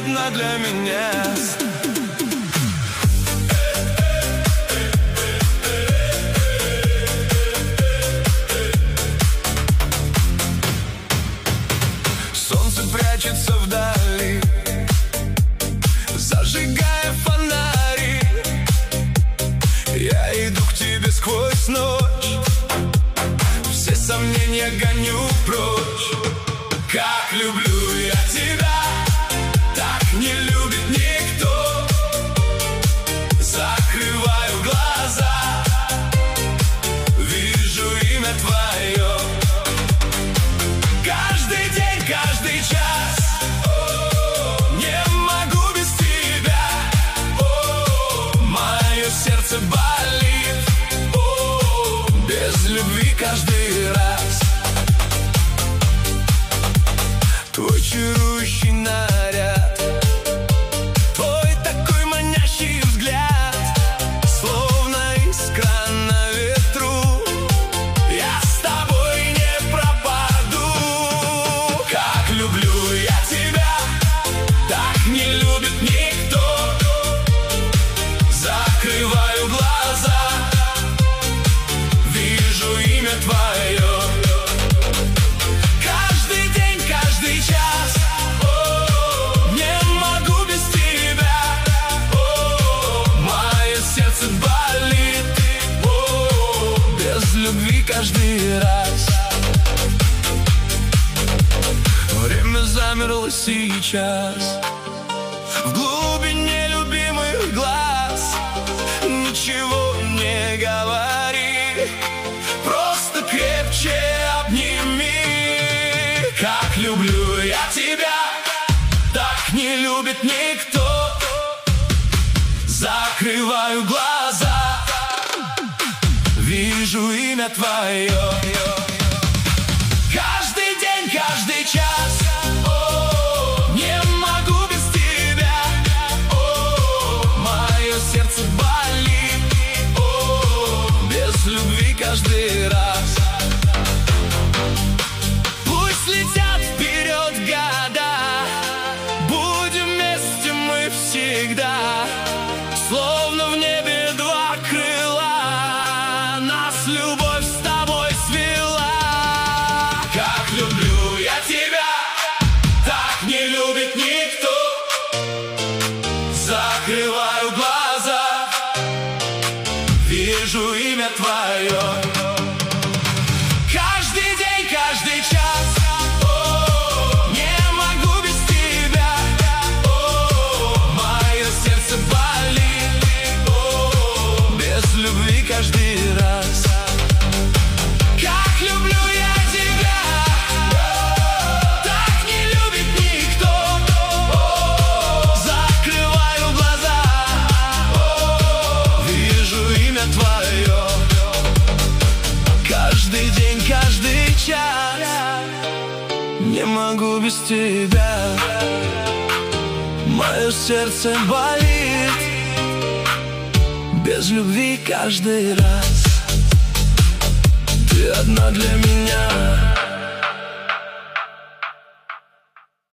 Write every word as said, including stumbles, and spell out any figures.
одна для меня. Солнце прячется вдали, зажигая фонари. Я иду к тебе сквозь ночь, все сомнения гоню прочь. Как люблю я тебя, так не любит никто. Закрываю глаза, вижу имя твое. Каждый день, каждый час, не могу без тебя. Мое сердце болит, без любви каждый раз. Твой чарующий наряд, твой такой манящий взгляд, словно искра на ветру, я с тобой не пропаду. Как люблю я тебя, так не любит никто. Закрываю глаза, вижу имя твое. Любви каждый раз. Время замерло сейчас, в глубине любимых глаз. Ничего не говори, просто крепче обними. Как люблю я тебя, так не любит никто. Закрываю глаза, вижу имя твое. Каждый день, каждый час, о, не могу без тебя. О, мое сердце болит, о, без любви каждый раз. Пусть летят вперед года, будем вместе мы всегда, словно в небе два крыла. Любовь с тобой свела. Как люблю я тебя, так не любит никто. Закрываю глаза, вижу имя твое. Каждый день, каждый час, о, не могу без тебя. О, мое сердце болит, о, без любви каждый раз. Каждый день, каждый час, не могу без тебя. Мое сердце болит, без любви каждый раз. Ты одна для меня.